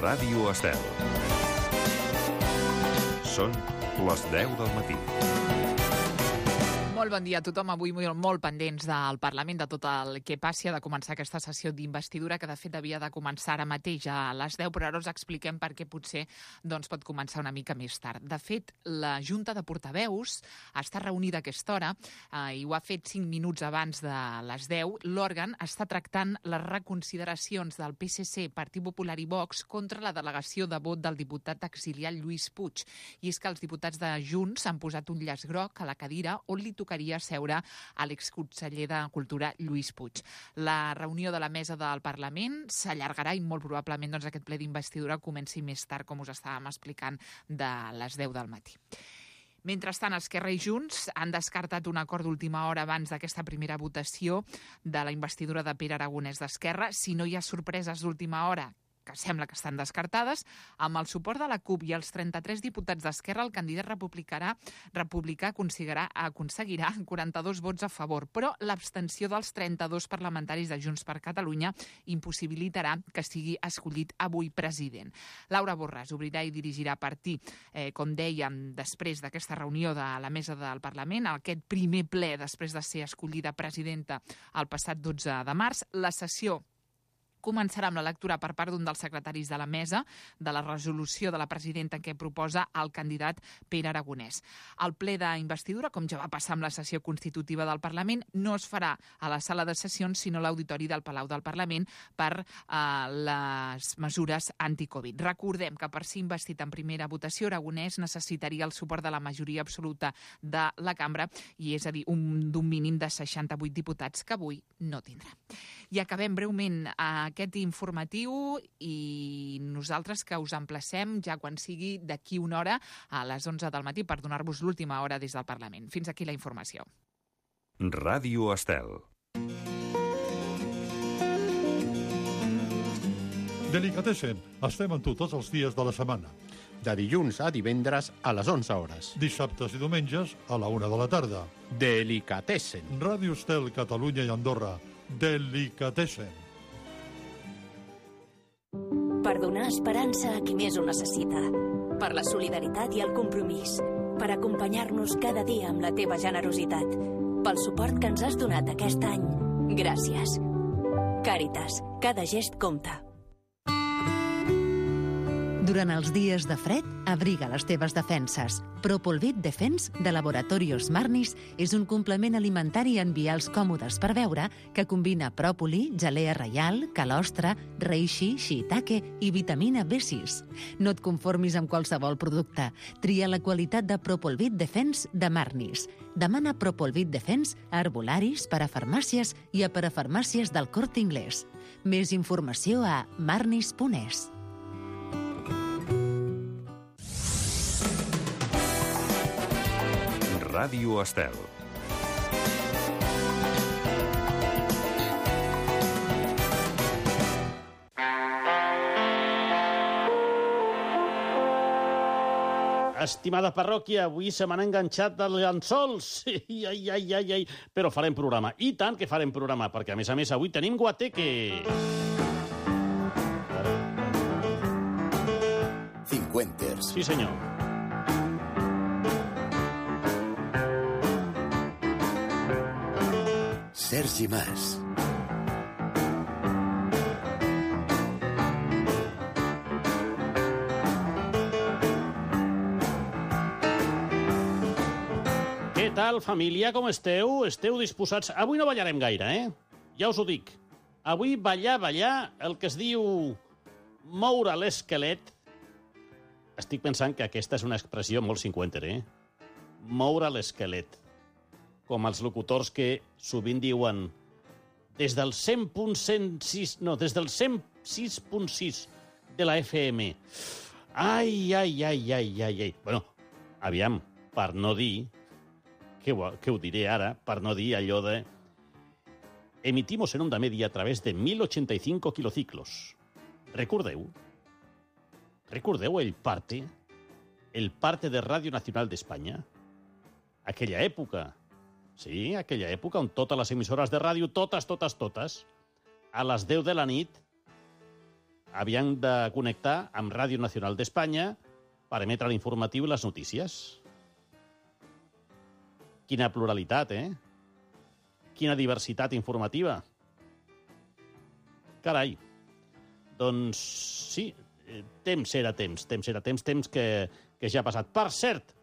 Ràdio Estel. Són les 10 del matí. Molt bon dia a tothom. Avui molt pendents del Parlament, de tot el que passi. Ha de començar aquesta sessió d'investidura, que de fet havia de començar ara mateix a les 10, però ara us expliquem per què potser pot començar una mica més tard. De fet, la Junta de Portaveus està reunida a aquesta hora i ho ha fet 5 minuts abans de les 10. L'òrgan està tractant les reconsideracions del PSC, Partit Popular i Vox contra la delegació de vot del diputat exiliat Lluís Puig. I és que els diputats de Junts han posat un llaç groc a la cadira on li tocaria seure a l'exconseller de Cultura Lluís Puig. La reunió de la mesa del Parlament s'allargarà i molt probablement aquest ple d'investidura comenci més tard, com us estàvem explicant, de les 10 del matí. Mentrestant, Esquerra i Junts han descartat un acord d'última hora abans d'aquesta primera votació de la investidura de Pere Aragonès d'Esquerra. Si no hi ha sorpreses d'última hora, que sembla que estan descartades, amb el suport de la CUP i els 33 diputats d'Esquerra, el candidat republicà aconseguirà 42 vots a favor, però l'abstenció dels 32 parlamentaris de Junts per Catalunya impossibilitarà que sigui escollit avui president. Laura Borràs obrirà i dirigirà a partir, com dèiem, després d'aquesta reunió de la mesa del Parlament, aquest primer ple després de ser escollida presidenta el passat 12 de març. La sessió començarà amb la lectura per part d'un dels secretaris de la mesa de la resolució de la presidenta en què proposa el candidat Pere Aragonès. El ple d'investidura, com ja va passar amb la sessió constitutiva del Parlament, no es farà a la sala de sessions, sinó a l'auditori del Palau del Parlament per les mesures anti-Covid. Recordem que per ser investit en primera votació, Aragonès necessitaria el suport de la majoria absoluta de la cambra, i és a dir, d'un mínim de 68 diputats que avui no tindrà. I acabem breument aquest informatiu i nosaltres que us emplacem ja quan sigui d'aquí una hora a les 11 del matí per donar-vos l'última hora des del Parlament. Fins aquí la informació. Ràdio Estel. Delicatessen, estem amb tu tots els dies de la setmana. De dilluns a divendres a les 11 hores. Dissabtes i diumenges a la 1 de la tarda. Delicatessen. Ràdio Estel, Catalunya i Andorra. Delicatessen. Per donar esperança a qui més ho necessita. Per la solidaritat i el compromís. Per acompanyar-nos cada dia amb la teva generositat. Pel suport que ens has donat aquest any. Gràcies. Càritas. Cada gest compta. Durant els dies de fred, abriga les teves defenses. Propolvit Defense, de Laboratorios Marnis, és un complement alimentari en vials còmodes per beure que combina pròpoli, gelea reial, calostre, reishi, shiitake i vitamina B6. No et conformis amb qualsevol producte. Tria la qualitat de Propolvit Defense de Marnis. Demana Propolvit Defense a herbolaris, parafarmàcies i a parafarmàcies del Corte Inglés. Més informació a marnis.es. Ràdio Estel. Estimada parròquia, avui se m'han enganxat els llençols. Ai. Però farem programa. I tant que farem programa, perquè a més avui tenim guateque. Cincuenters. Sí, senyor. Sergi Mas. Què tal, família? Com esteu? Esteu disposats? Avui no ballarem gaire, Ja us ho dic. Avui ballar, el que es diu moure l'esquelet. Estic pensant que aquesta és una expressió molt cinquenter, Moure l'esquelet. Com els locutors que sovint diuen des del 100.6 de la FM. Ai. Bueno, aviam, per no dir, que ho diré ara, per no dir allò de emitimos en onda media a través de 1085 kilociclos. Recordeu el parte de Radio Nacional d'Espanya? Aquella època. Sí, aquella època on totes les emissores de ràdio, totes, a les 10 de la nit, havien de connectar amb Ràdio Nacional d'Espanya per emetre l'informatiu i les notícies. Quina pluralitat, eh? Quina diversitat informativa. Carai. Doncs sí, temps era temps que ja ha passat. Per cert,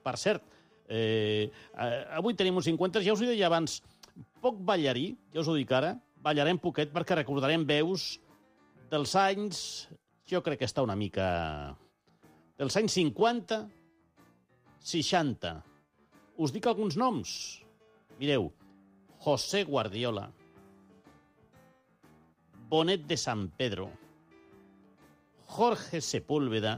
avui tenim uns 50, ja us ho deia abans, poc ballarí, ja us ho dic ara, ballarem poquet perquè recordarem veus dels anys, jo crec que està una mica... dels anys 50, 60. Us dic alguns noms. Mireu, José Guardiola, Bonet de San Pedro, Jorge Sepúlveda,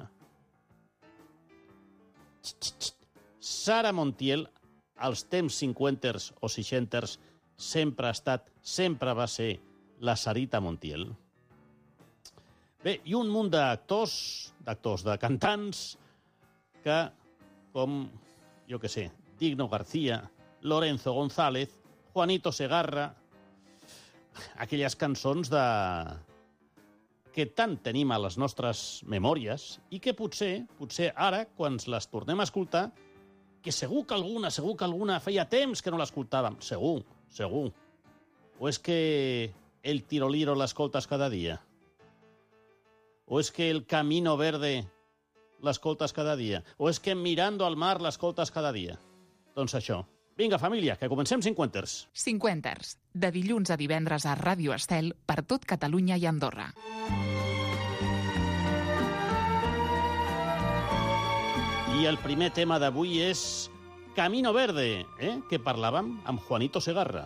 Sara Montiel, als temps 50ers o 60ers, sempre va ser la Sarita Montiel. Bé, i un munt d'actors, de cantants, que, com, jo què sé, Digno García, Lorenzo González, Juanito Segarra, aquelles cançons que tant tenim a les nostres memòries i que potser ara, quan les tornem a escoltar, que segur que alguna feia temps que no l'escoltàvem. Segur. O és que el Tiroliro l'escoltes cada dia? O és que el Camino Verde l'escoltes cada dia? O és que Mirando al Mar l'escoltes cada dia? Doncs això. Vinga, família, que comencem 50ers. 50ers, de dilluns a divendres a Ràdio Estel per tot Catalunya i Andorra. I el primer tema d'avui és Camino Verde, que parlàvem amb Juanito Segarra.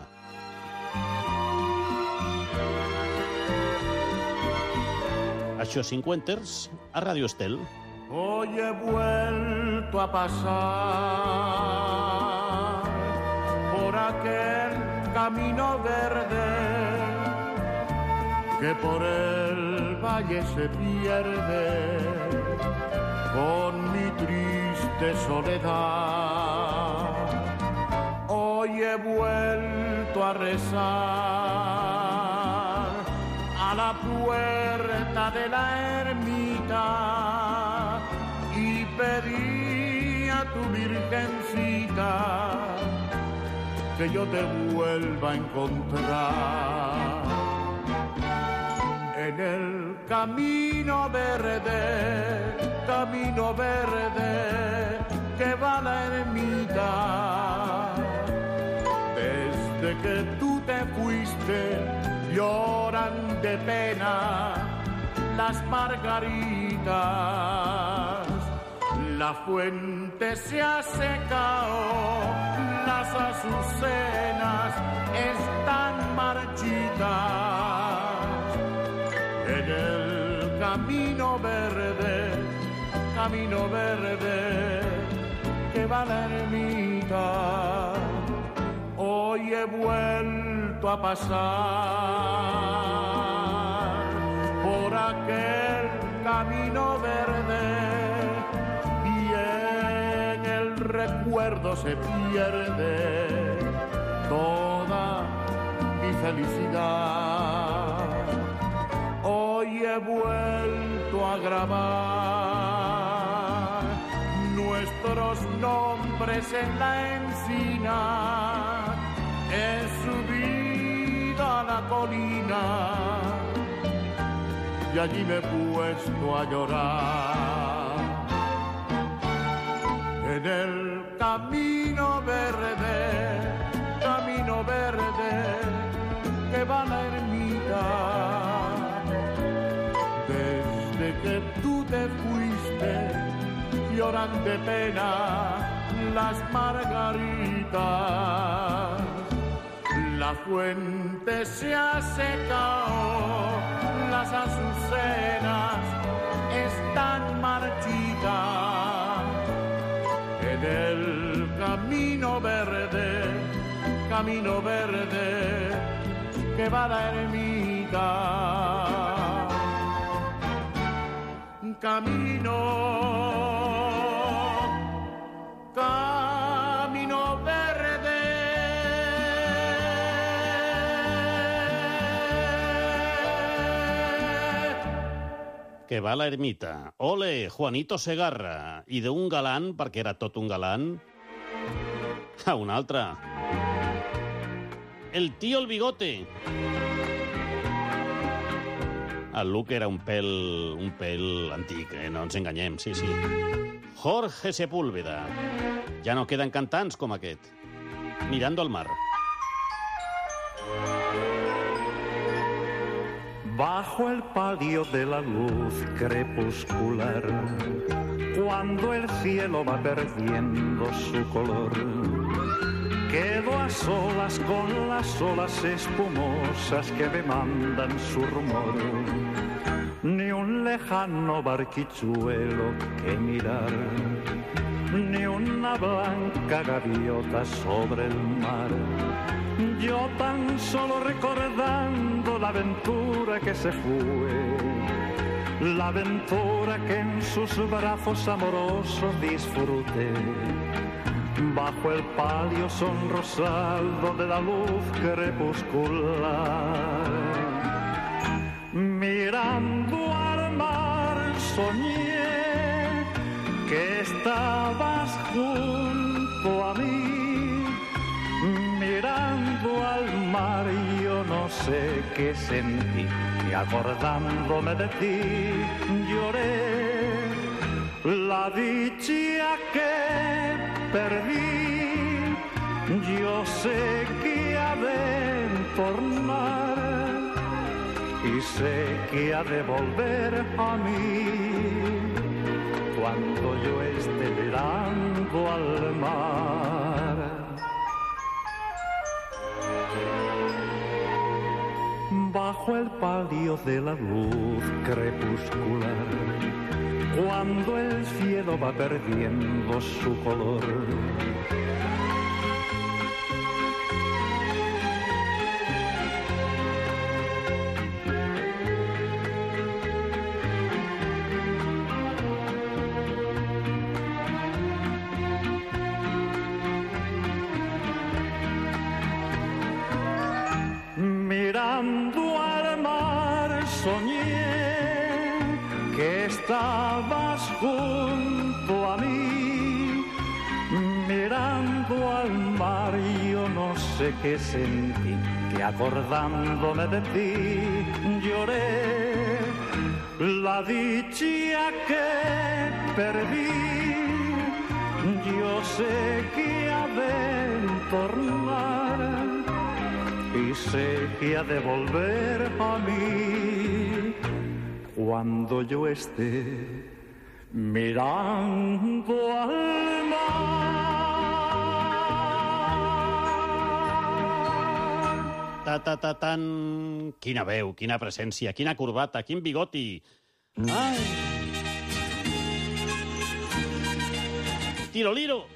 Això és 50ers a Ràdio Estel. Hoy he vuelto a pasar por aquel camino verde que por el valle se pierde con mi triste soledad. Hoy he vuelto a rezar a la puerta de la ermita y pedí a tu virgencita que yo te vuelva a encontrar en el camino verde que va la ermita. Desde que tú te fuiste lloran de pena las margaritas, la fuente se ha secado, las azucenas están marchitas. En el camino verde que va la ermita, hoy he vuelto a pasar por aquel camino verde y en el recuerdo se pierde toda mi felicidad. Hoy he vuelto a grabar nuestros nombres en la encina. He subido a la colina y allí me he puesto a llorar. En el camino verde que va la ermita. Desde que tú te fuiste, lloran de pena las margaritas. La fuente se ha secado, las azucenas están marchitas. En el camino verde que va la ermita. Camino verde. que va a la ermita. Ole, Juanito Segarra. I d'un galant, perquè era tot un galant, a un altre. El tío el bigote. El Luc era un pèl antic, no ens enganyem, sí. Jorge Sepúlveda. Ja no queden cantants com aquest. Mirando al mar. Bajo el palio de la luz crepuscular, cuando el cielo va perdiendo su color, quedo a solas con las olas espumosas que me mandan su rumor. Ni un lejano barquichuelo que mirar, ni una blanca gaviota sobre el mar. Yo tan solo recordando la aventura que se fue, la aventura que en sus brazos amorosos disfruté, bajo el palio sonrosado de la luz crepuscular. Mirando al mar soñé que estabas junto a mí. Mirando al mar yo no sé qué sentí, y acordándome de ti lloré la dicha que perdí. Yo sé que ha de tornar y sé que ha de volver a mí cuando yo esté mirando al mar. Bajo el palio de la luz crepuscular, cuando el cielo va perdiendo su color, mirando al mar soñé que estabas junto a mí. Mirando al mar yo no sé qué sentí, que acordándome de ti lloré la dicha que perdí. Yo sé que ha de tornar y sé que ha de volver a mí cuando yo esté mirando al mar. Tan. Quina veu, quina presència, quina corbata, quin bigoti. Ai! Tiroliro!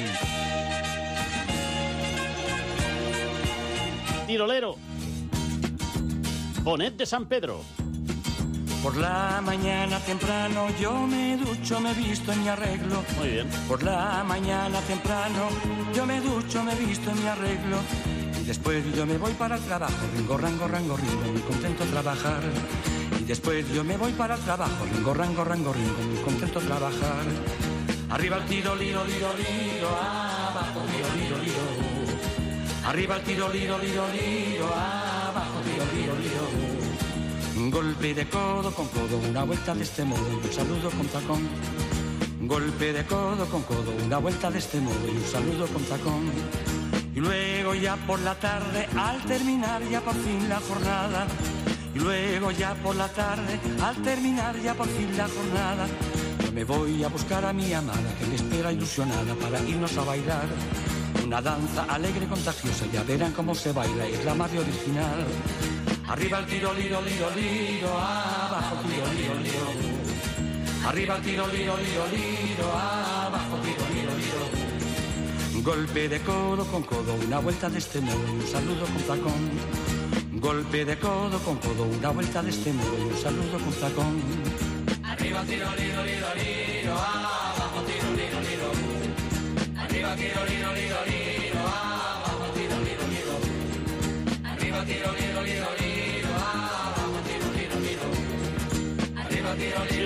Tirolero. Bonet de San Pedro. Por la mañana temprano yo me ducho, me visto y me arreglo. Muy bien. Por la mañana temprano yo me ducho, me visto y me arreglo. Y después yo me voy para el trabajo, ringo, rango, rango, ringo, muy contento trabajar. Y después yo me voy para el trabajo, ringo, rango, rango, ringo, muy contento trabajar. Arriba el tiro, liro, liro, liro, abajo, tiro, liro, liro. Arriba el tiro, liro, liro, liro, abajo, tiro, liro, liro. Un golpe de codo con codo, una vuelta de este modo y un saludo con tacón. Un golpe de codo con codo, una vuelta de este modo y un saludo con tacón. Y luego ya por la tarde, al terminar ya por fin la jornada. Y luego ya por la tarde, al terminar ya por fin la jornada, yo me voy a buscar a mi amada que me espera ilusionada para irnos a bailar. Una danza alegre, contagiosa, ya verán cómo se baila, es la más original. Arriba el tiro, liro, liro, liro, abajo tiro, liro, liro. Arriba el tiro, liro, liro, liro, abajo tiro, liro, liro. Un golpe de codo con codo, una vuelta de este modo y un saludo con tacón. Un golpe de codo con codo, una vuelta de este modo y un saludo con tacón. Arriba el tiro, liro, liro, liro, abajo tiro, liro, liro. Arriba tiro, liro, liro, liro, abajo tiro, liro, liro. Arriba tiro, liro, liro, liro, abajo tiro, liro, liro. Arriba tiro, liro.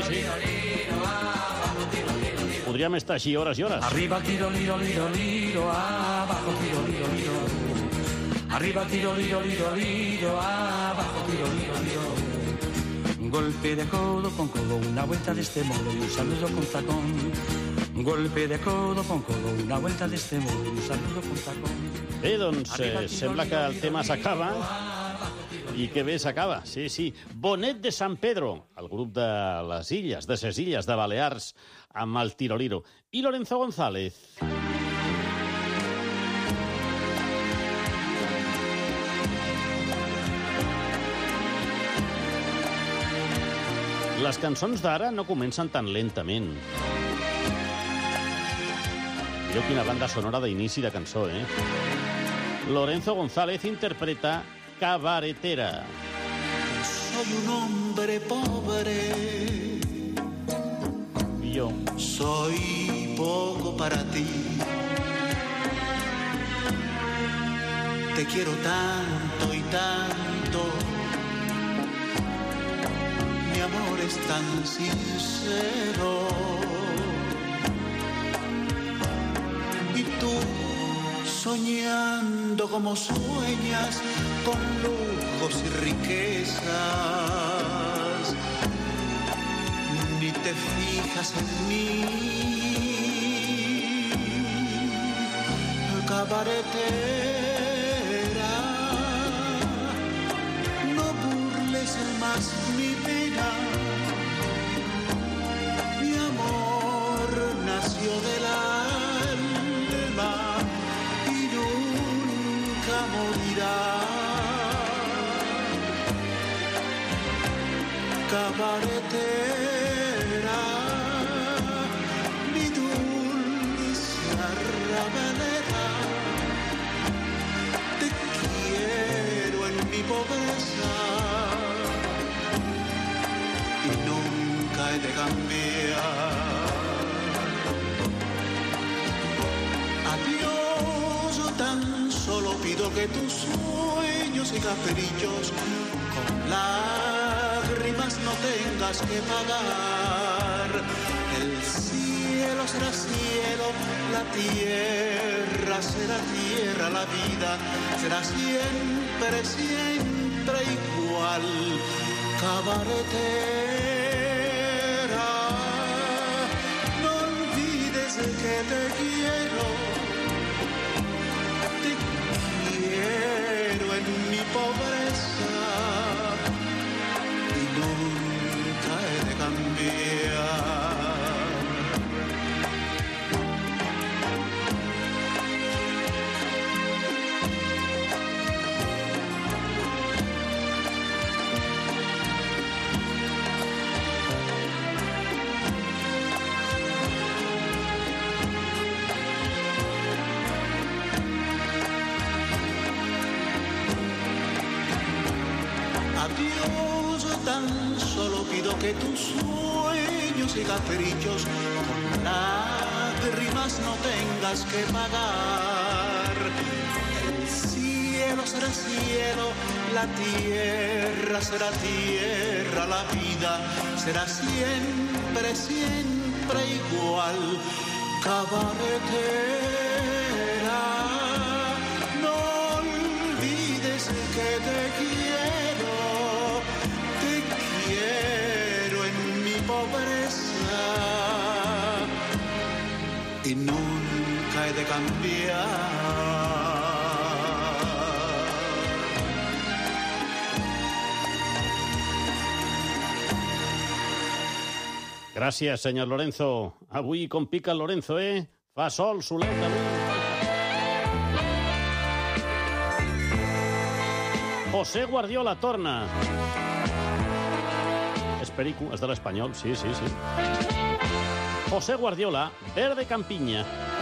podríem estar així hores i hores. Arriba, tiro, liro, liro, liro, abajo, tiro, liro, liro. Arriba, tiro, liro, liro, liro, abajo, tiro, liro, liro. Un golpe de codo con codo, una vuelta de este modo y un saludo con tacón. Un golpe de codo con codo, una vuelta de este modo y un saludo con tacón. Bé, doncs sembla que el tema s'acaba. I que bé s'acaba, sí, sí. Bonet de San Pedro, el grup de les illes, de ses illes de Balears, amb el Tiroliro. I Lorenzo González. Les cançons d'ara no comencen tan lentament. Mireu quina banda sonora d'inici de cançó, eh? Lorenzo González interpreta Cabaretera. Soy un hombre pobre. Y yo. Soy poco para ti. Te quiero tanto y tanto. Mi amor es tan sincero. Y tú, soñando como sueñas, con lujos y riquezas, ni te fijas en mí. Cabaretera, no burles más mi pena. Mi amor nació del alma y nunca morirá. Cabaretera, mi dulce arrabalera, te quiero en mi pobreza y nunca he de cambiar. Adiós, yo tan solo pido que tus sueños y caprichos con lágrimas no tengas que pagar. El cielo será cielo, la tierra será tierra, la vida será siempre, siempre igual. Cabaretera, no olvides que te quiero en mi pobreza y nunca he de cambiar. Adiós, tan solo pido que tus sueños y caprichos con lágrimas no tengas que pagar. El cielo será cielo, la tierra será tierra, la vida será siempre, siempre igual. Cabaretera, no olvides que te quiero en mi pobreza y nunca he de cambiar. Gràcies, senyor Lorenzo. Avui com pica el Lorenzo, eh? Fa sol, solet, avui. José Guardiola torna. És Perico, és de l'Espanyol, sí, sí, sí. José Guardiola, Verde Campiña.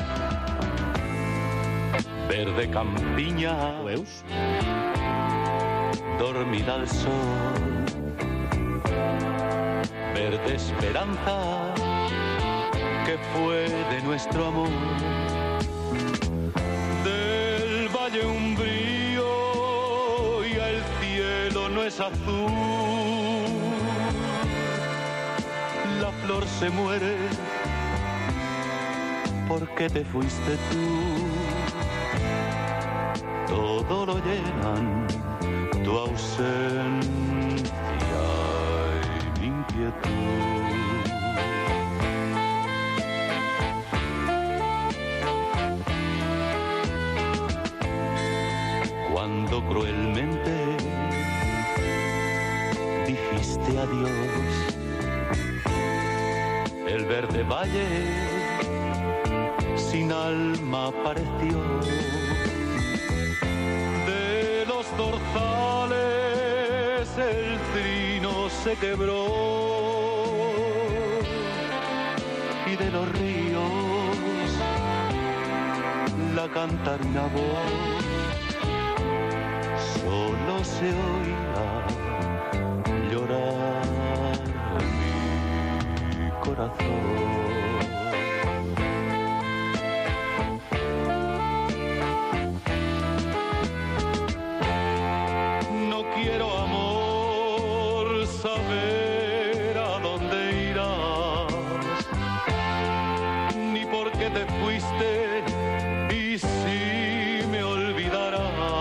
Verde campiña, Ho veus? dormida al sol. Verde esperanza, que fue de nuestro amor. Del valle umbrío y el cielo no es azul. La flor se muere por qué te fuiste tú. Todo lo llenan tu ausencia y mi inquietud. Cuando cruelmente dijiste adiós, el verde valle sin alma pareció. De los dorzales el trino se quebró y de los ríos la cantarina voz solo se oía llorar mi corazón. No quiero, amor, saber a dónde irás, ni por qué te fuiste y si me olvidarás.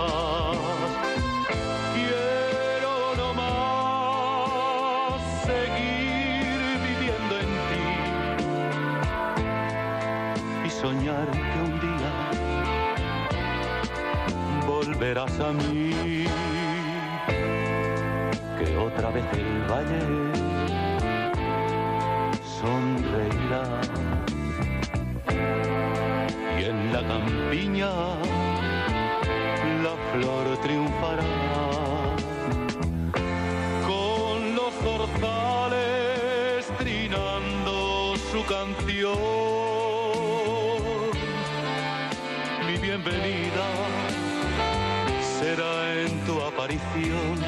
Soñar que un día volverás a mí, que otra vez el valle sonreirá y en la campiña la flor triunfará con los zorzales trinando su canción. Bienvenida será en tu aparición,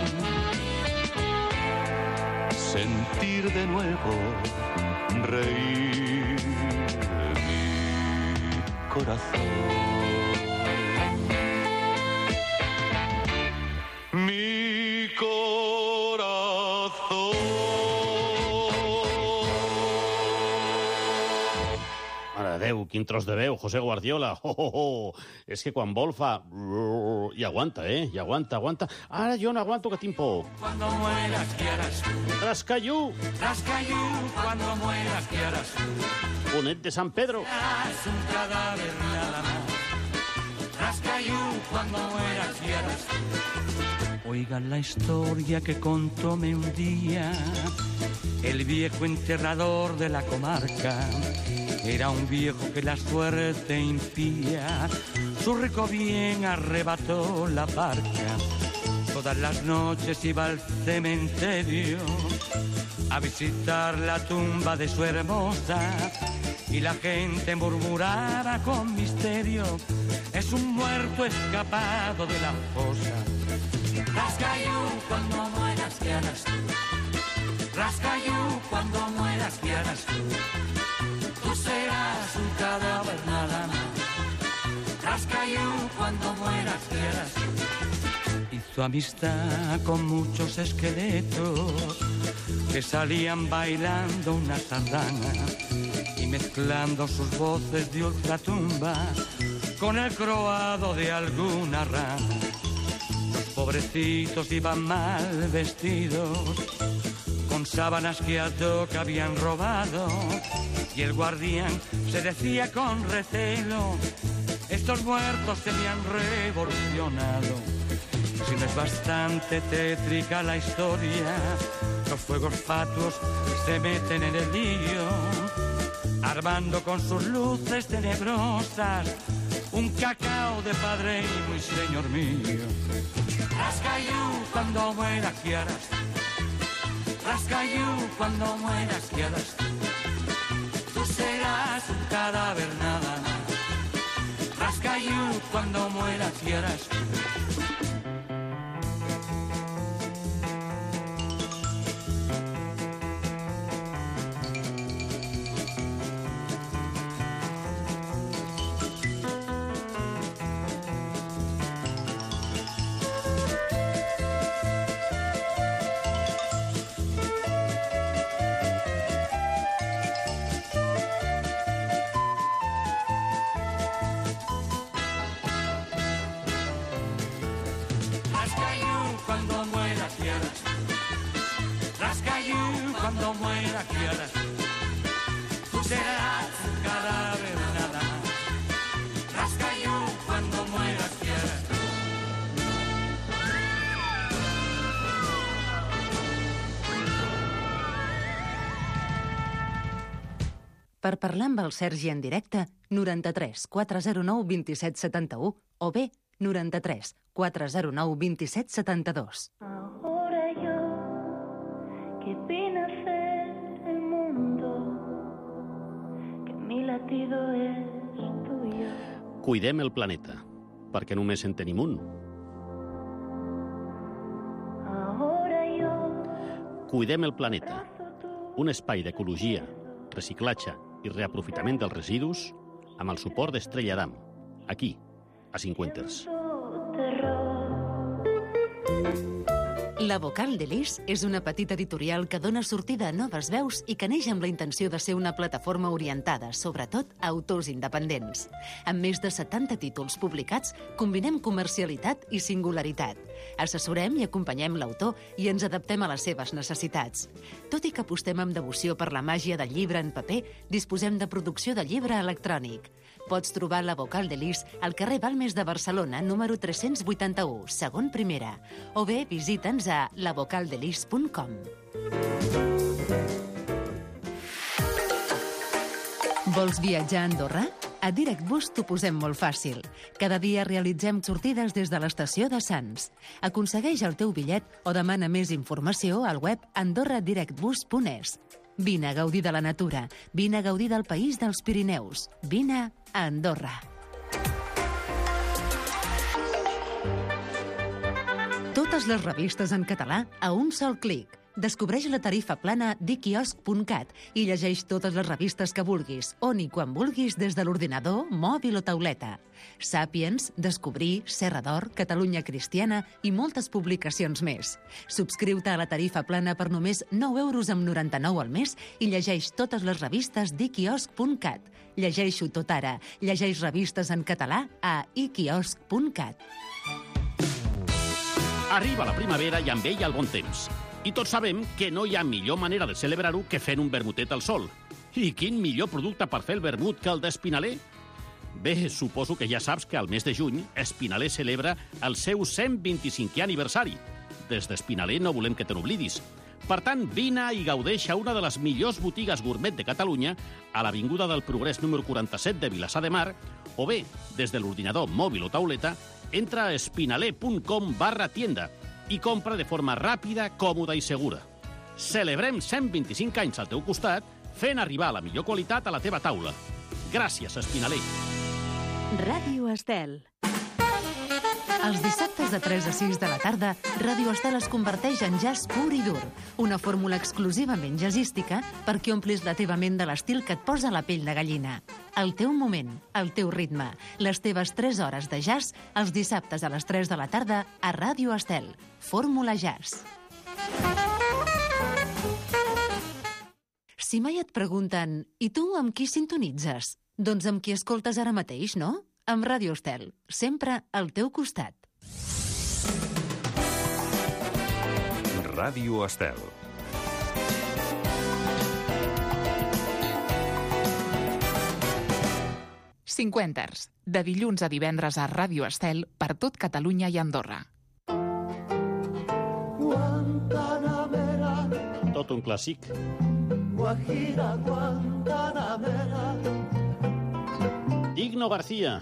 sentir de nuevo reír mi corazón. Mi corazón. Mare de Déu, quin tros de veu, José Guardiola. És que quan vol fa... I aguanta, I aguanta. Ara jo no aguanto, que tinc por. Cuando mueras, ¿qué harás tú? Trascayú. Trascayú, cuando mueras, ¿qué harás tú? Bonet de San Pedro. Serás un cadáver nada más. Trascayú, cuando mueras, ¿qué harás tú? Oigan la historia que contóme un día el viejo enterrador de la comarca. Era un viejo que la suerte impía, su rico bien arrebató la barca. Todas las noches iba al cementerio a visitar la tumba de su hermosa y la gente murmuraba con misterio: es un muerto escapado de la fosa. Trascayú, cuando mueras, ¿qué harás tú? Trascayú, cuando mueras, ¿qué harás tú? Tú serás un cadáver nada más. Trascayú, cuando mueras, ¿qué harás tú? Hizo amistad con muchos esqueletos que salían bailando una sardana y mezclando sus voces de ultratumba con el croado de alguna rana. Los pobrecitos iban mal vestidos, con sábanas que a toca habían robado, y el guardián se decía con recelo: estos muertos se me han revolucionado. Si no es bastante tétrica la historia, los fuegos fatuos se meten en el lío, armando con sus luces tenebrosas un cacao de padreño y señor mío. Trascayú, cuando mueras, ¿qué harás? Trascayú, cuando mueras, ¿qué harás? Tú serás un cadáver nada más. Trascayú, cuando mueras, ¿qué harás? cuando muera quiera. Tú serás un cadáver nada más. Rasca yo cuando muera quiera. Per parlar amb el Sergi en directe, 93 409 27 71 o bé 93 409 27 72. Ahora yo, que vine a ser el mundo, que mi latido es tuyo. Cuidem el planeta, perquè només en tenim un. Ahora yo, Cuidem el planeta, un espai d'ecologia, reciclatge i reaprofitament dels residus amb el suport d'Estrella Damm, aquí, a Cinquenters. La Vocal de Lis és una petita editorial que dona sortida a noves veus i que neix amb la intenció de ser una plataforma orientada, sobretot, a autors independents. Amb més de 70 títols publicats, combinem comercialitat i singularitat. Assessorem i acompanyem l'autor i ens adaptem a les seves necessitats. Tot i que apostem amb devoció per la màgia del llibre en paper, disposem de producció de llibre electrònic. Pots trobar La Vocal de Lis al carrer Balmes de Barcelona, número 381, segon primera, o bé visita'ns a lavocaldelis.com. Vols viatjar a Andorra? A DirectBus t'ho posem molt fàcil. Cada dia realitzem sortides des de l'estació de Sants. Aconsegueix el teu bitllet o demana més informació al web andorradirectbus.es. Vine a gaudir de la natura, vine a gaudir del país dels Pirineus, vine a Andorra. Totes les revistes en català a un sol clic. Descobreix la tarifa plana dquiosc.cat i llegeix totes les revistes que vulguis, on i quan vulguis des de l'ordinador, mòbil o tauleta. Sàpiens, Descobrir, Serra d'Or, Catalunya Cristiana i moltes publicacions més. Subscriu-te a la tarifa plana per només 9,99 € al mes i llegeix totes les revistes dquiosc.cat. Llegeixo tot ara. Llegeix revistes en català a iquiosc.cat. Arriba la primavera i amb ella el bon temps. I tots sabem que no hi ha millor manera de celebrar-ho que fent un vermutet al sol. I quin millor producte per fer el vermut que el d'Espinaler? Bé, suposo que ja saps que al mes de juny Espinaler celebra el seu 125è aniversari. Des d'Espinaler no volem que te n'oblidis. Per tant, vine i gaudeix a una de les millors botigues gourmet de Catalunya, a l'Avinguda del Progrés número 47 de Vilassar de Mar, o bé, des de l'ordinador mòbil o tauleta, entra a espinaler.com/tienda i compra de forma ràpida, còmoda i segura. Celebrem 125 anys al teu costat, fent arribar la millor qualitat a la teva taula. Gràcies, Espinaler. Ràdio Estel. Els dissabtes de 3 a 6 de la tarda, Ràdio Estel es converteix en jazz pur i dur, una fórmula exclusivament jazzística perquè omplis la teva ment de l'estil que et posa la pell de gallina. El teu moment, el teu ritme, les teves 3 hores de jazz, els dissabtes a les 3 de la tarda a Ràdio Estel. Fórmula Jazz. Si mai et pregunten, i tu amb qui sintonitzes? Doncs amb qui escoltes ara mateix, no? Amb Ràdio Estel, sempre al teu costat. Ràdio Estel. Cinquenters, de dilluns a divendres a Ràdio Estel per tot Catalunya i Andorra. Tot un clàssic. Guajira, Guantanamera. Digno García.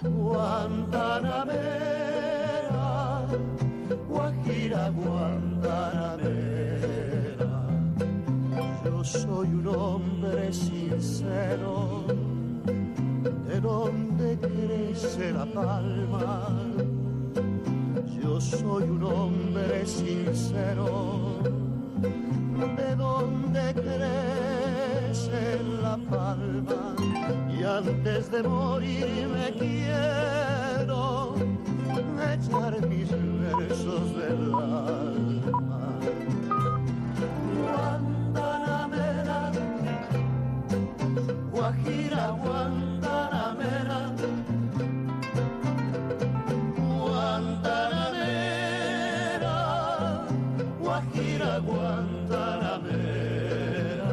Guantanamera, Guajira, Guantanamera. Yo soy un hombre sincero, de donde crece la palma. Yo soy un hombre sincero, de donde crece la palma. Y antes de morir me quiero echar mis versos del alma. Guantanamera, Guajira, Guantanamera. Guantanamera, Guajira, Guantanamera.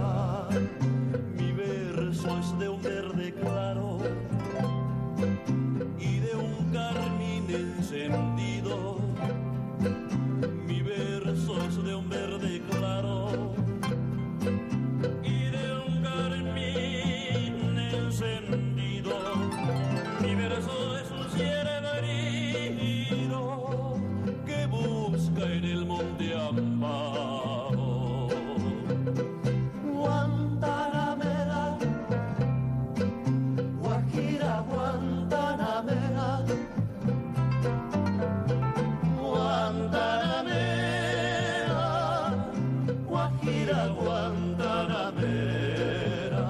Guajira, Guantanamera.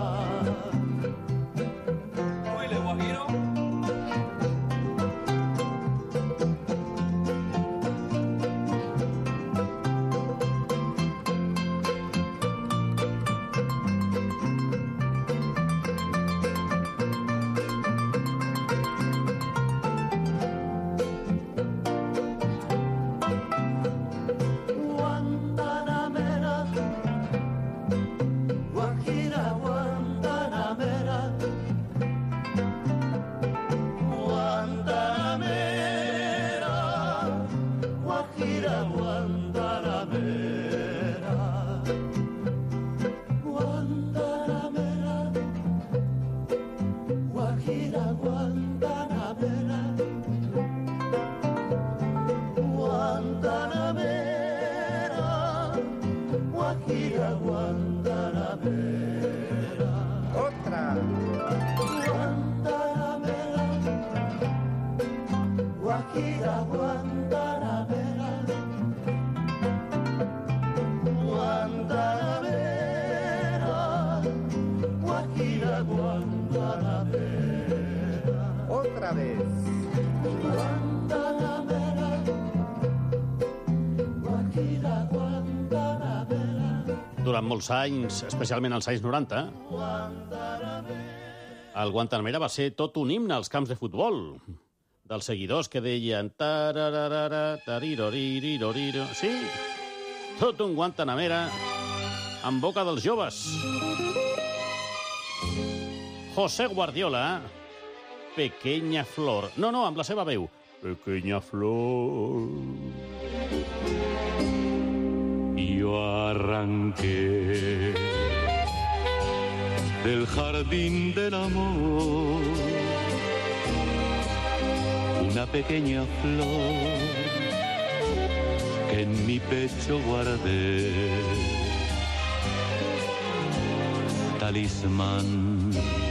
Oíle, Guajiro. Durant molts anys, especialment als anys 90, el Guantanamera va ser tot un himne als camps de futbol, dels seguidors que deien tararara, tariroririro. Sí, tot un Guantanamera en boca dels joves. José Guardiola, Pequeña Flor. No, amb la seva veu. Pequeña Flor. Yo arranqué del jardín del amor una pequeña flor que en mi pecho guardé, talismán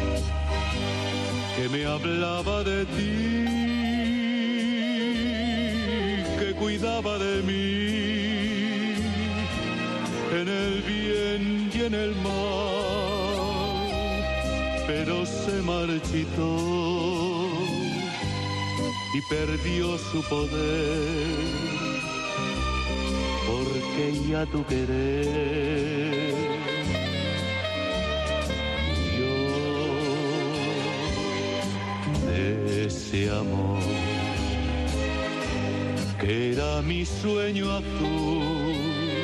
que me hablaba de ti, que cuidaba de mí en el bien y en el mal, pero se marchitó y perdió su poder, porque ya tu querer yo de ese amor que era mi sueño azul.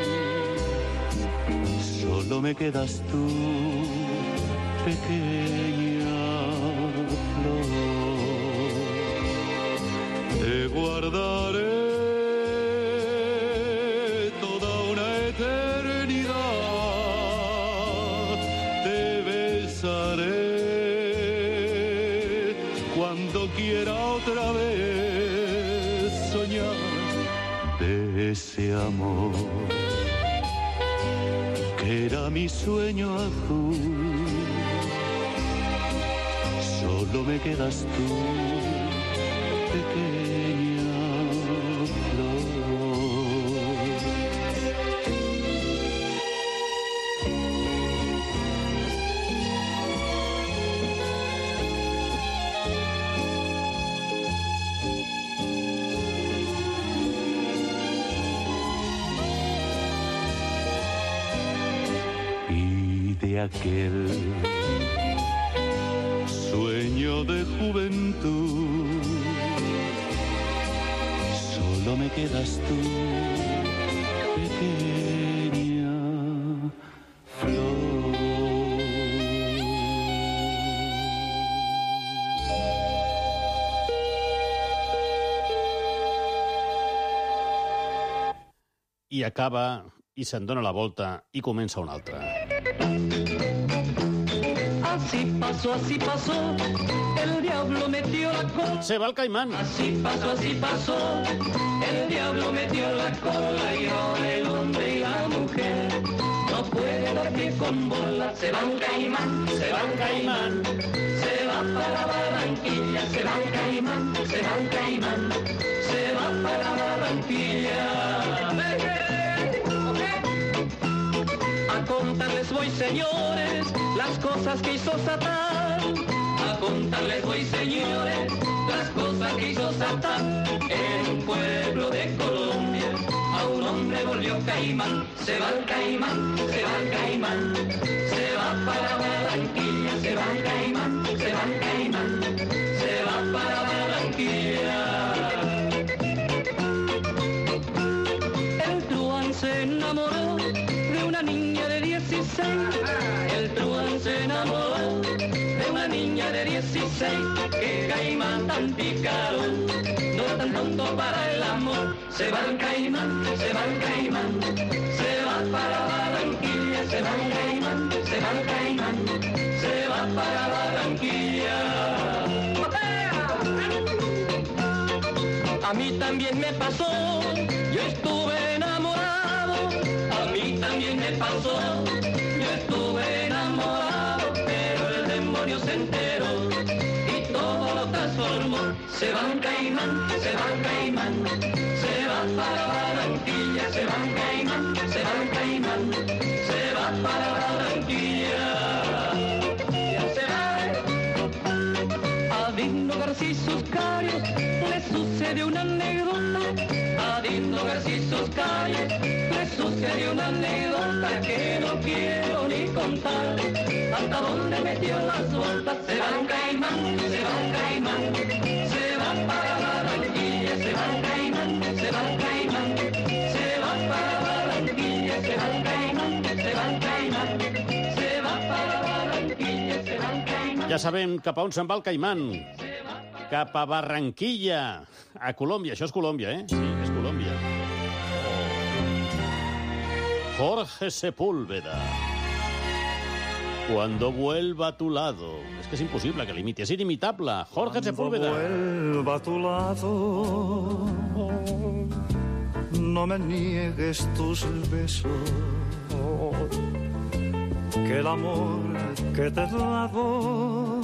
Solo me quedas tú, pequeña flor. Te guardaré toda una eternidad. Te besaré cuando quiera otra vez soñar de ese amor. Era mi sueño azul, solo me quedas tú, pequeña flor. De aquel sueño de juventud solo me quedas tú, pequeña flor. I acaba, i se'n dona la volta, i comença una altra. Así pasó, el diablo metió la cola. Se va el caimán. Así pasó, el diablo metió la cola y ahora el hombre y la mujer no pueden dormir con bola. Se va un caimán, se va un caimán, se va para Barranquilla, se va un caimán, se va un caimán, se va para Barranquilla. A contarles voy, señores, las cosas que hizo Satán. A contarles voy, señores, las cosas que hizo Satán. En un pueblo de Colombia a un hombre volvió caimán. Se va el caimán, se va el caimán, se va para Barranquilla. Se va el caimán, se va el caimán, se va para Barranquilla. El truán se enamoró de una niña de 16. El truán se enamoró de una niña de 16. Que caimán tan pícaro, no tan tonto para el amor. Se va el caimán, se va el caimán, se va para Barranquilla. Se va el caimán, se va el caimán, se va para Barranquilla. A mí también me pasó, yo estuve enamorado. A mí también me pasó, yo estuve enamorado. Pero el demonio se enteró y todo lo transformó. Se va el caimán, se va el caimán, se va para Barranquilla. Se va el caimán, se va el caimán, se va para Barranquilla. Ya se va. A Dino García Suscario le sucede una anécdota. A Dino García Suscario le sucede una anécdota que no quiero ni contar. Hasta dónde metió las botas. Se va el caimán, se va el caimán, se va para Barranquilla. Se va el caimán, se va el caimán, se va para Barranquilla. Se va el caimán, se va el caimán, se va para Barranquilla. Se va el caimán. Ja sabem cap a on se'n va el caimán. Cap a Barranquilla, a Colòmbia. Això és Colòmbia, eh? Sí, és Colòmbia. Jorge Sepúlveda. Cuando vuelva a tu lado. Es que es imposible que l'imiti, es inimitable. Jorge Sepúlveda. Cuando vuelva a tu lado, no me niegues tus besos, que el amor que te he dado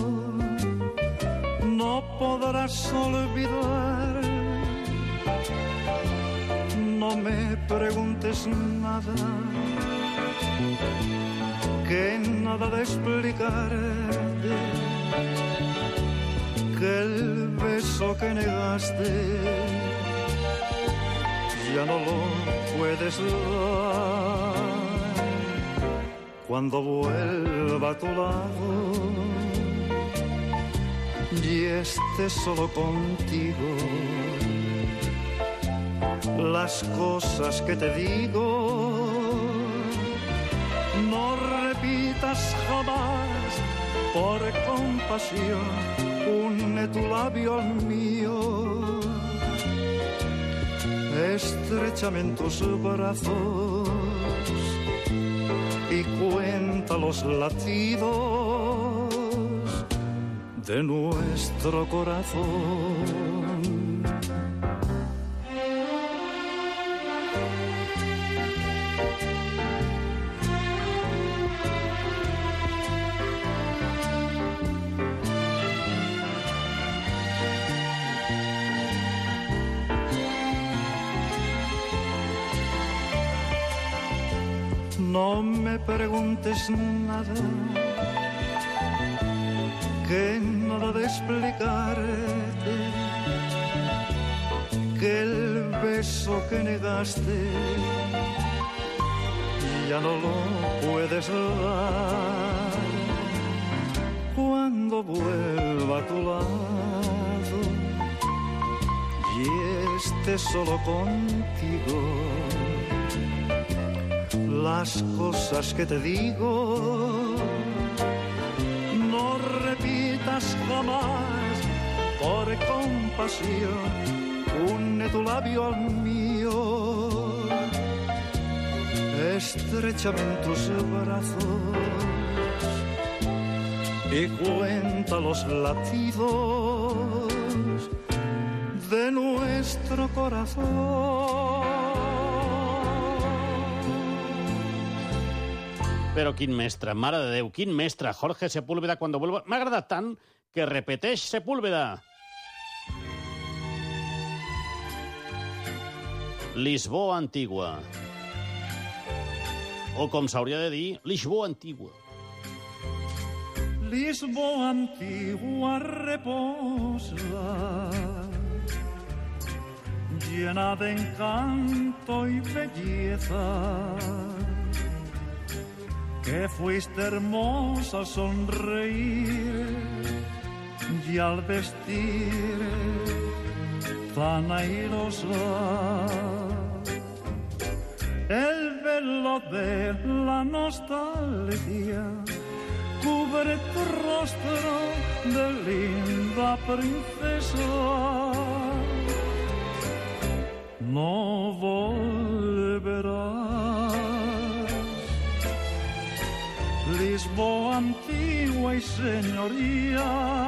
no podrás olvidar. No me preguntes nada, que nada de explicarte, que el beso que negaste ya no lo puedes dar. Cuando vuelva a tu lado y esté solo contigo, las cosas que te digo no repitas jamás. Por compasión une tu labio al mío, estréchame en tus brazos y cuenta los latidos de nuestro corazón. No me preguntes nada, que nada de explicarte, que el beso que negaste ya no lo puedes dar. Cuando vuelva a tu lado y esté solo contigo, las cosas que te digo no repitas jamás. Por compasión une tu labio al mío, estréchame en tus brazos y cuenta los latidos de nuestro corazón. Però quin mestre, mare de Déu, quin mestre, Jorge Sepúlveda, quan vuelva... M'ha agradat tant que repeteix Sepúlveda. Lisboa antigua. O com s'hauria de dir, Lisboa antigua. Lisboa antigua reposa, llena de encanto y belleza, que fuiste hermosa al sonreír y al vestir tan airosa. El velo de la nostalgia cubre tu rostro de linda princesa. No volverás, Lisboa antigua y señoría,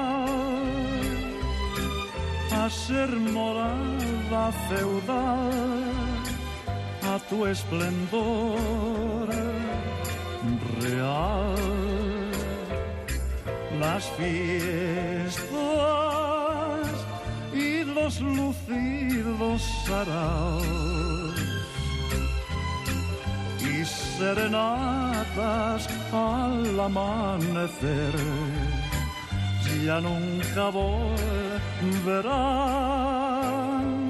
a ser morada feudal, a tu esplendor real. Las fiestas y los lucidos saraos y serenatas al amanecer ya nunca volverán.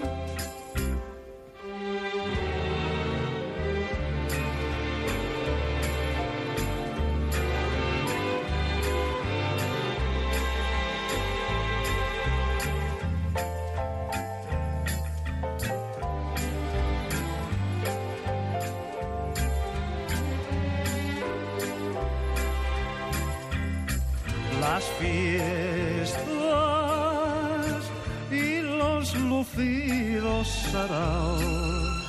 Las fiestas y los lucidos saraos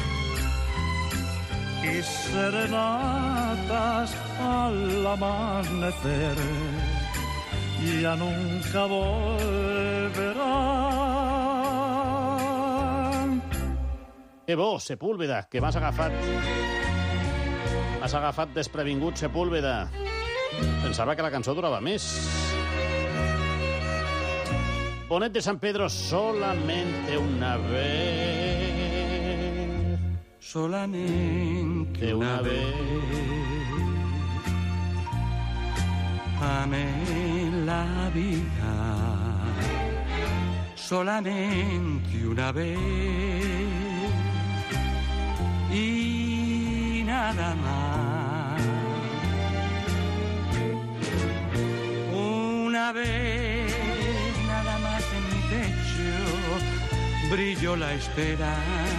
y serenatas al amanecer ya nunca volverán. Que bo, Sepúlveda, que m'has agafat. M'has agafat desprevingut, Sepúlveda. Pensava que la cançó durava més. Bonet de San Pedro, solamente una vez. Solamente una vez. Amé la vida. Solamente una vez. Y nada más. Una vez, nada más en mi pecho, brilló la esperanza.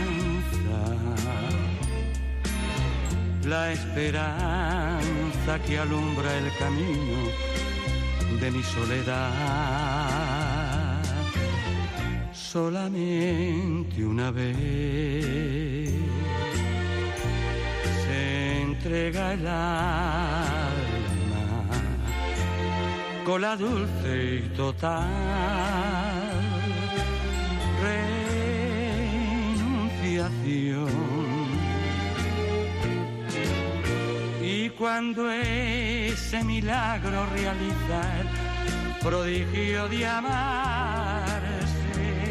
La esperanza que alumbra el camino de mi soledad. Solamente una vez se entrega el alma con la dulce y total renunciación. Y cuando ese milagro realiza el prodigio de amarse,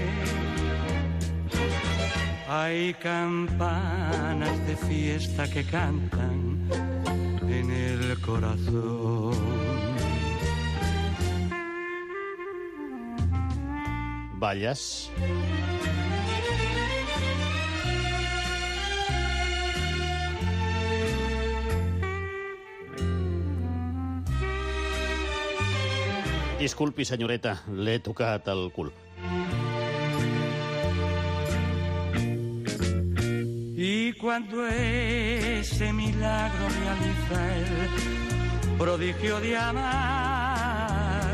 hay campanas de fiesta que cantan en el corazón. Balles. Disculpi, senyoreta, l'he tocat el cul. Y cuando ese milagro realiza el prodigio de amarse,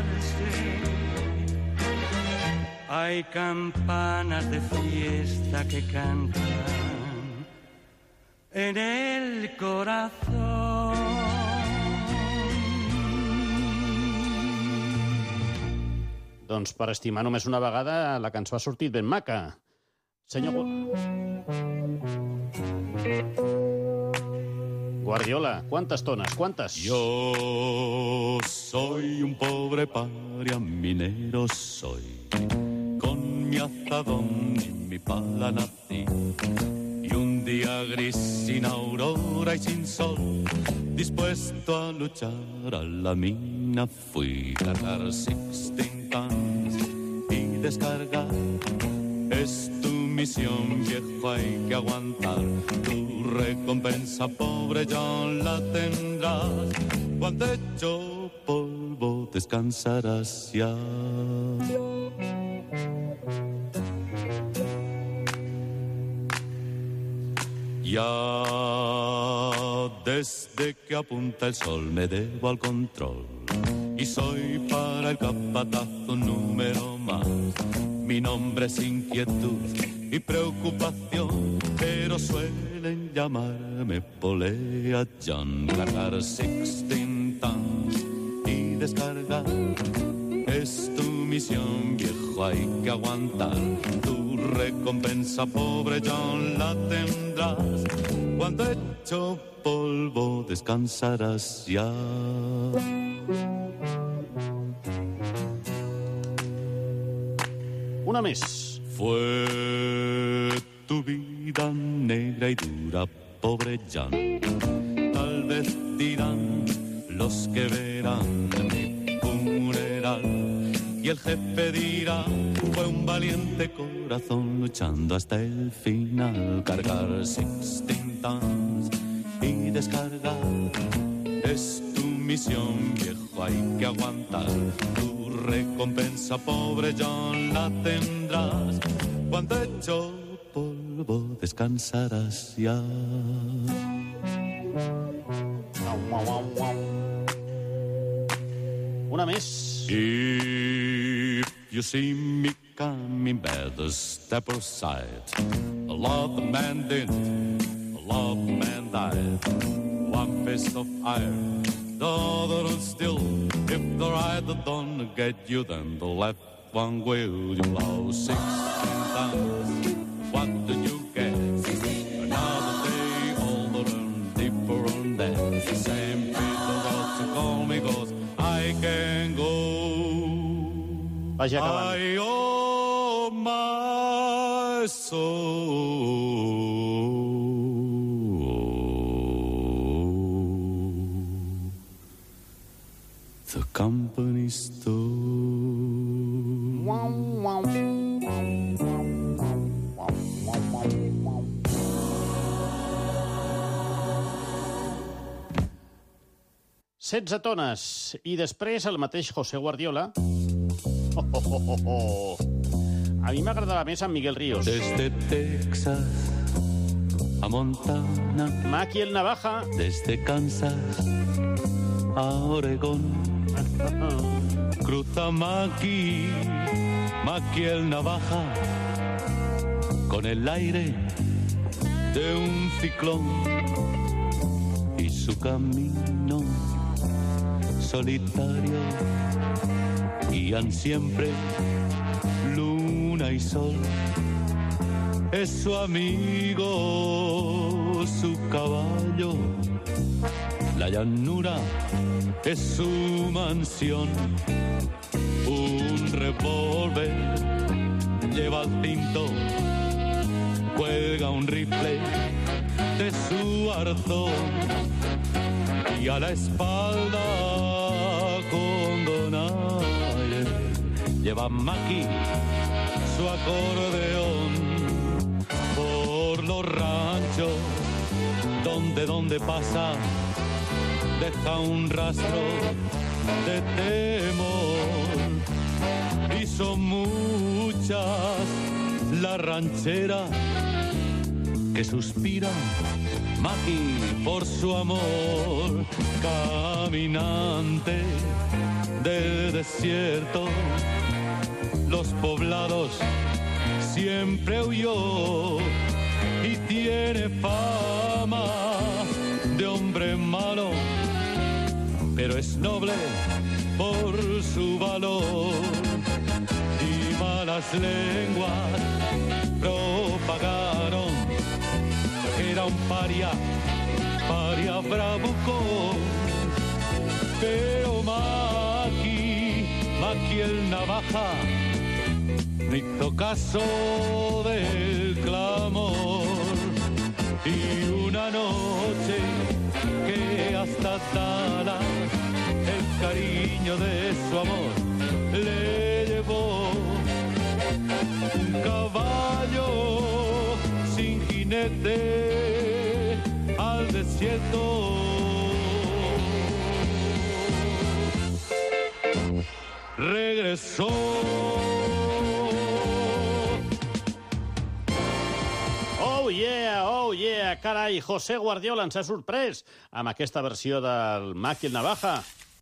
hay campanas de fiesta que cantan en el corazón. Doncs per estimar només una vegada, la cançó ha sortit ben maca. Senyor Guardiola, ¿cuántas tonas? ¿Cuántas? Yo soy un pobre paria, minero soy. Con mi azadón y mi pala nací. Y un día gris sin aurora y sin sol, dispuesto a luchar a la mina fui. Cargar 16 tons y descargar es tu misión, viejo, hay que aguantar. Tu recompensa, pobre John, la tendrás. Cuando hecho polvo descansarás ya. Ya desde que apunta el sol me debo al control y soy para el capatazo número más. Mi nombre es inquietud y preocupación, pero suelen llamarme Polea John. Cargar 16 tons y descargar es tu misión, viejo, hay que aguantar. Tu recompensa, pobre John, la tendrás. Cuando hecho polvo descansarás ya. Una més. Fue tu vida negra y dura, pobre John. Tal vez dirán los que verán mi funeral, y el jefe dirá, fue un valiente corazón luchando hasta el final. Cargar 16 tons y descargar es tu misión, viejo, hay que aguantar. Tu recompensa, pobre John, la tendrás. Cuando hecho polvo descansarás ya. Una més. If you see me coming, better step aside. A lot of man didn't, a lot of man died. One fist of iron, the other one still. If the right don't get you, then the left one will. You lost 16 tons. What do you get? Another day older and deeper on that. Same people got to call me, 'cause I can go. Vagi acabant. I owe my soul the company store. Wow. 16 tones. I després el mateix José Guardiola. A mi m'agradava més en Miguel Ríos. Desde Texas a Montana, Maki el Navaja. desde Kansas a Oregón, cruza Maki el Navaja, con el aire de un ciclón y su camino solitario guían siempre luna y sol. Es su amigo, su caballo, la llanura es su mansión. Un revólver lleva al cinto, cuelga un rifle de su arzón y a la espalda con donaire lleva Maki su acordeón. Por los ranchos donde pasa deja un rastro de temor y son muchas las rancheras que suspiran Maki por su amor. Caminante del desierto, los poblados siempre huyó y tiene fama de hombre malo, pero es noble por su valor. Y malas lenguas propagaron que era un paria bravucón, pero Maki el Navaja no hizo caso del clamor y una noche que hasta Dallas el cariño de su amor le llevó. Un caballo sin jinete al desierto. Regresó. Oh yeah, carai, José Guardiola ens ha sorprès amb aquesta versió del Mac i el Navaja.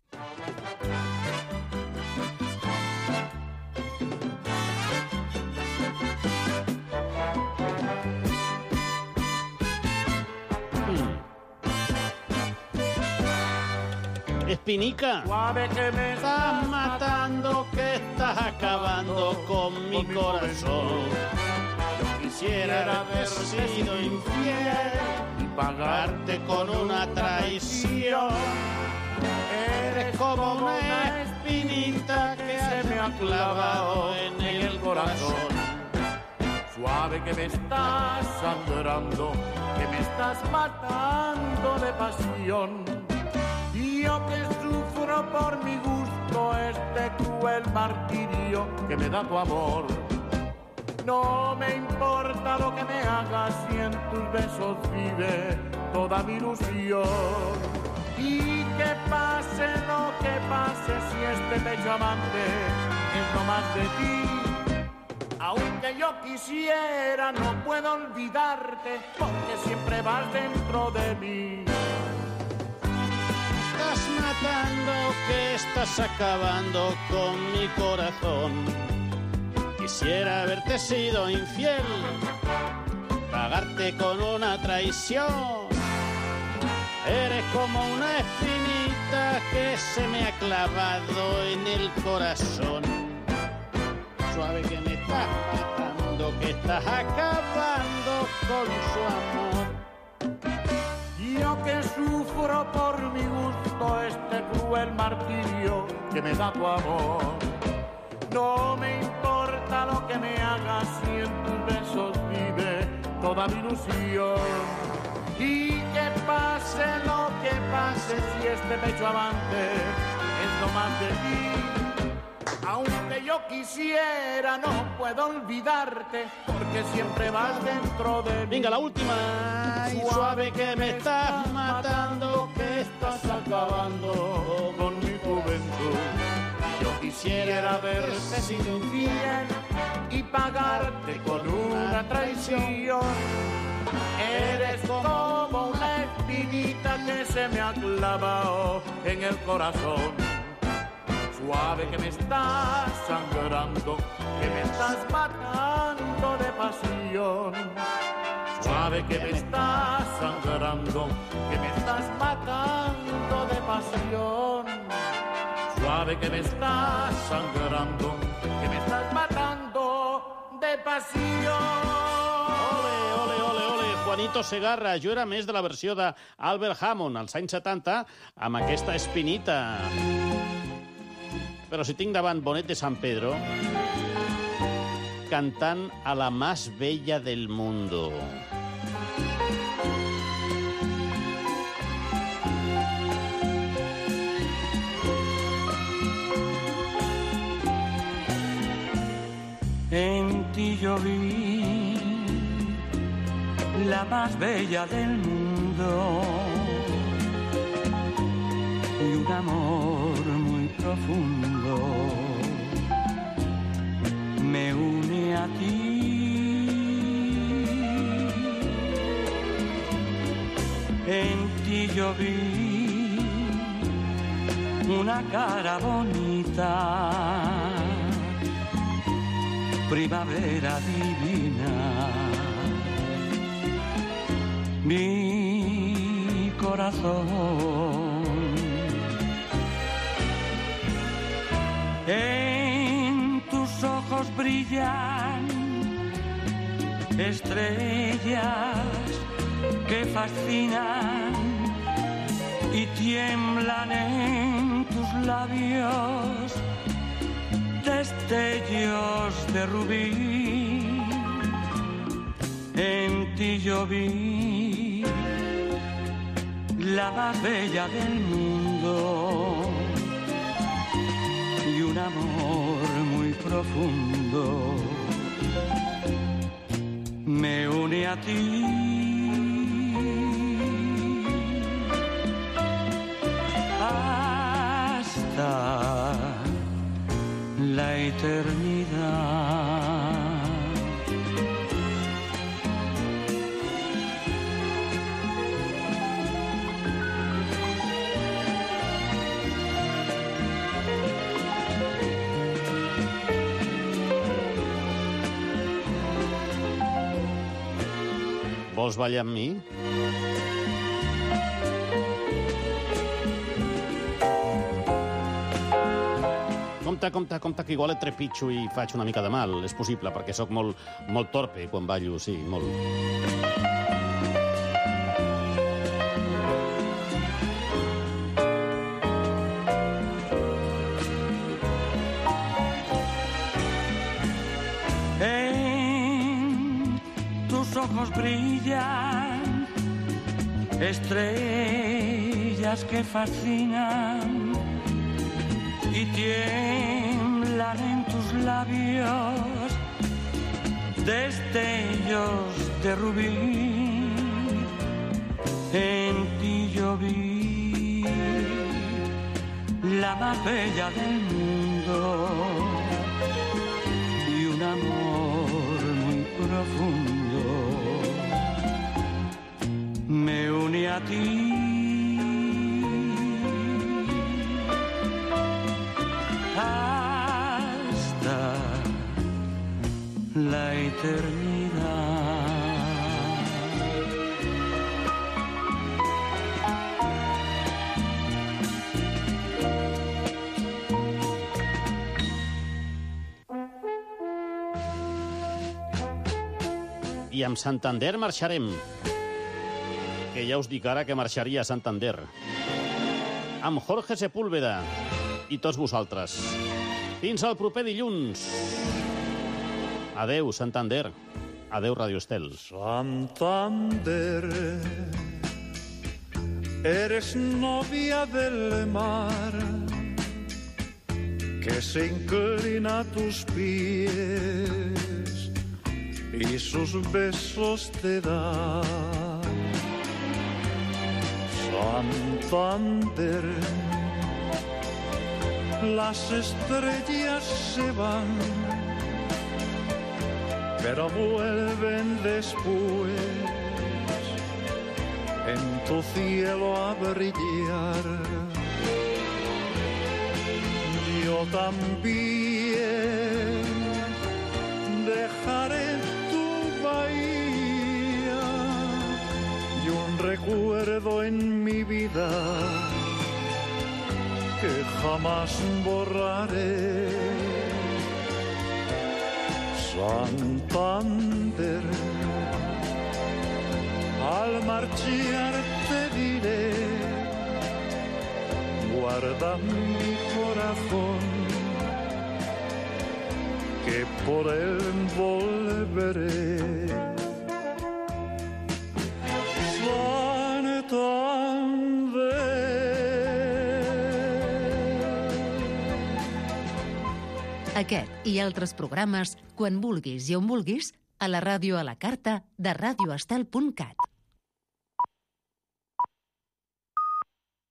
Espinica, Suave que me estás matando, que estás acabando con mi corazón. Quisiera haber sido infiel y pagarte con una traición. Eres como una espinita que se me ha clavado en el corazón. Suave que me estás sangrando, que me estás matando de pasión. Y yo que sufro por mi gusto este cruel martirio que me da tu amor. No me importa lo que me hagas si en tus besos vive toda mi ilusión. Y que pase lo que pase si este pecho amante es no más de ti. Aunque yo quisiera no puedo olvidarte porque siempre vas dentro de mí. Estás matando, que estás acabando con mi corazón. Quisiera haberte sido infiel, pagarte con una traición. Eres como una espinita que se me ha clavado en el corazón. Suave que me estás matando, que estás acabando con su amor. Yo que sufro por mi gusto este cruel martirio que me da tu amor. No me importa lo que me hagas si en tus besos vive toda mi ilusión. Y que pase lo que pase si este pecho amante es no más de ti. Aunque yo quisiera no puedo olvidarte porque siempre vas dentro de mí. Venga, la última. Suave que me estás matando, que estás acabando con mi juventud. Yo quisiera haberte sido infiel y pagarte con una traición. Eres como una espinita que se me ha clavado en el corazón. Suave que me estás sangrando, que me estás matando de pasión. Suave que me estás sangrando, que me estás matando de pasión. Suave que me estás sangrando, que me estás matando de pasión. Ole, ole, ole, ole, Juanito Segarra. Jo era més de la versió d'Albert Hammond als anys 70 amb aquesta espinita. Però si tinc davant Bonet de San Pedro cantant a la más bella del mundo. En ti yo vi la más bella del mundo y un amor muy profundo me une a ti. En ti yo vi una cara bonita, primavera divina. Mi corazón en tus ojos brillan estrellas que fascinan y tiemblan en tus labios destellos de rubí. En ti yo vi la más bella del mundo y un amor muy profundo me une a ti. Hasta la eternidad. Vols ballar amb mi? Compte, que igual et trepitjo i faig una mica de mal. És possible, perquè sóc molt torpe quan ballo, sí, molt. En tus ojos brillan estrellas que fascinan y tiemblan en tus labios destellos de rubí. En ti yo vi la más bella del mundo y un amor muy profundo me une a ti. Hasta la eternidad. I amb Santander marxarem. Que ja us dic ara que marxaria a Santander. Amb Jorge Sepúlveda i tots vosaltres. Fins al proper dilluns. Adeu, Santander. Adeu, Radio Estel. Santander, eres novia del mar que se inclina a tus pies y sus besos te da. Santander, las estrellas se van, pero vuelven después en tu cielo a brillar. Yo también dejaré tu bahía y un recuerdo en mi vida que jamás borraré. Santander, al marchar te diré, guarda mi corazón, que por él volveré. Aquest i altres programes, quan vulguis i on vulguis, a la ràdio a la carta de radioestel.cat.